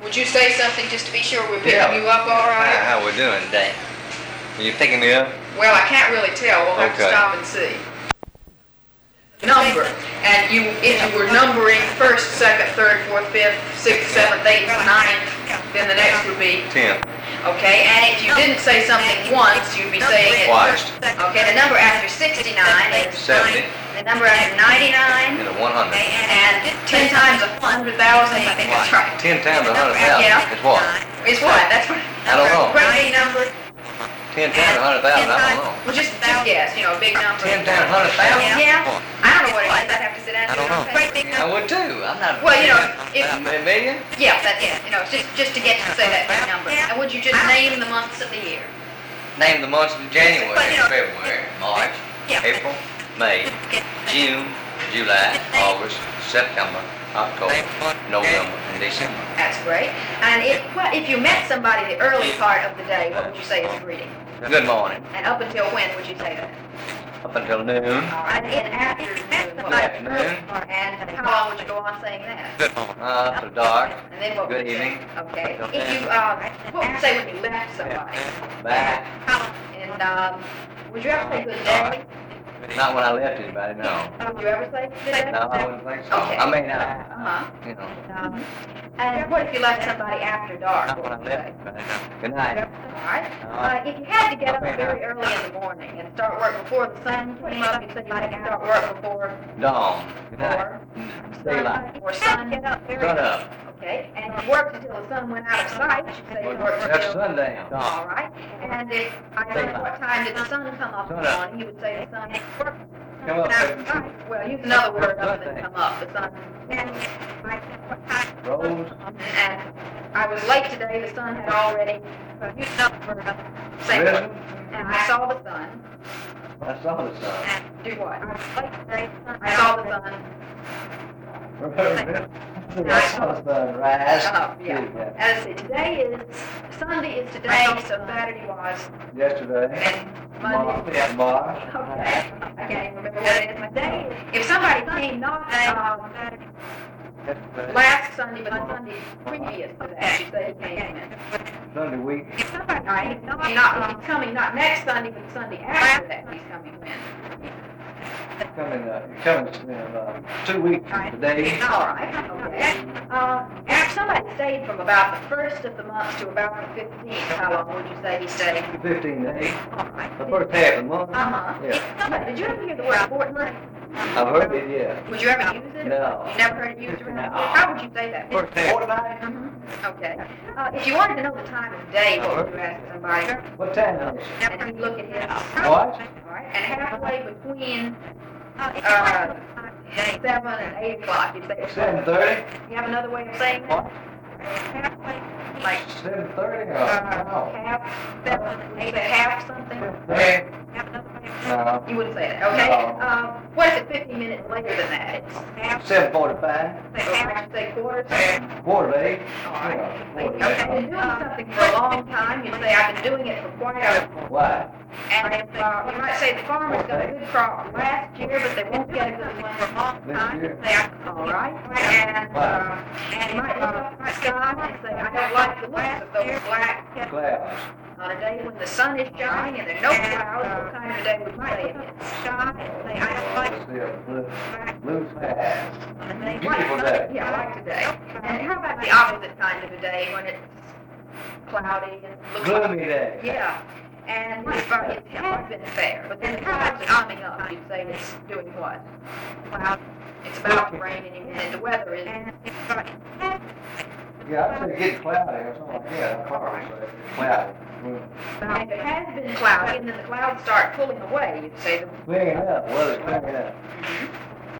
Would you say something just to be sure we're picking you up all right? How we doing today? Are you picking me up? Well, I can't really tell. We'll have to stop and see. Number, and if you were numbering first, second, third, fourth, fifth, sixth, seventh, eighth, ninth, then the next would be 10. Okay, and if you didn't say something once, you'd be saying it Twice. Okay, the number after 69 is 70. The number after 99 And a 100. and 10 times 100,000. I think that's right. 10 times 100,000 Yeah. is what? Is what? That's what. I don't know. Great big number. 10 times 100,000, I don't know. Well, just guess. You know, a big number. 10 times 100,000? Yeah. I don't know what it is. I'd have to sit down and I don't know. Great big I number. would too. I'm not. Well, you know, if A million? yeah, that's it. You know, just to get to say that big number. And would you just name the months of the year? Name the months of January, But, you know, February, March, Yeah. April, May, June, July, August, September, October, November, and December. That's great. And if you met somebody the early part of the day, what would you say is a greeting? Good morning. And up until when would you say that? Up until noon. All right. And afternoon, what Afternoon. And how long would you go on saying that? After dark. And then what would Good you say? evening. Okay. If you, what would you say when you left somebody? Back. And would you ever say good day? Not when I left anybody, no. Would you ever say good day? No, I wouldn't think so. Okay. I mean, Uh-huh. you know, And what if you left somebody after dark? not when I What would you left say? anybody, no. Good night. All right. If you had to get up very early in the morning and start work before the sun came up, you'd say you had to start work before Dawn. Good night. or Daylight. or sun. Sun up. Okay. And if you worked until the sun went out of sight, you say you worked That's until. sundown. All right. And if I asked what time did the sun come up in the Sun up. morning, you would say the sun Come up. went out of sight. Well, use another word other than come up. The sun. Rose. And I was late today. The sun had already. Use another word. Same word. Risen. And I saw the sun. I saw the sun. And do what? I was late today. I saw the sun. I saw the sun rise. Yeah. And let's see. Today is Sunday is today, so Saturday was. Yesterday. And Monday. March. Okay. I can't even remember what it is. My day. If somebody came not Yesterday. last Sunday, but the Sunday previous to that, you say he came in. Sunday week. If somebody, all right, he's coming not next Sunday, but the Sunday after that, he's coming in. Coming in 2 weeks from today. All right. Okay. If somebody stayed from about the first of the month to about the 15th, how long would you say he stayed? 15 days. All right. The first half of the month. Uh-huh. Yeah. Did you ever hear the word fortnight? I've heard it, yeah. Would you ever use it? No. You never heard it used around? No. How would you say that? First half. Fortnight. Okay. If you wanted to know the time of day, what would you ask somebody? What time is it? And he'd look at his. What? All right. And halfway between 7 and 8 o'clock, you'd say. 7:30? You have another way of saying it? What? Halfway, like 7:30 or half, 7, 8, half something? Hey. No. You wouldn't say that, okay? What if it's 15 minutes later than that? It's half, 7:45. say quarters? Quarter to 8. All right. Yeah, quarter to Okay, 8. been doing something for a long time, you say, I've been doing it for quite a. Why? And if, you might say the farmer's got a good crop last year, but they won't get a good one for a long time. This year. Say, all right. And you might look up at the sky and say, I don't like the looks of those black Clouds. on a day when the sun is shining and there are no clouds. What kind of a day would you say it is? Sky. Say, I don't like Let's see, blue skies. Beautiful Beautiful day. Yeah, I like today. And how about the opposite kind of a day when it's cloudy and looks Gloomy day. Yeah. And if it has been fair, but then the clouds are coming up, you'd say it's doing what? Cloud. It's about to rain and the weather is. Yeah, I'd say get cloudy or something like that. Cloudy. Now, if it has been cloudy and then the clouds start pulling away, you'd say the. Clearing up, weather's clearing up. Mhm.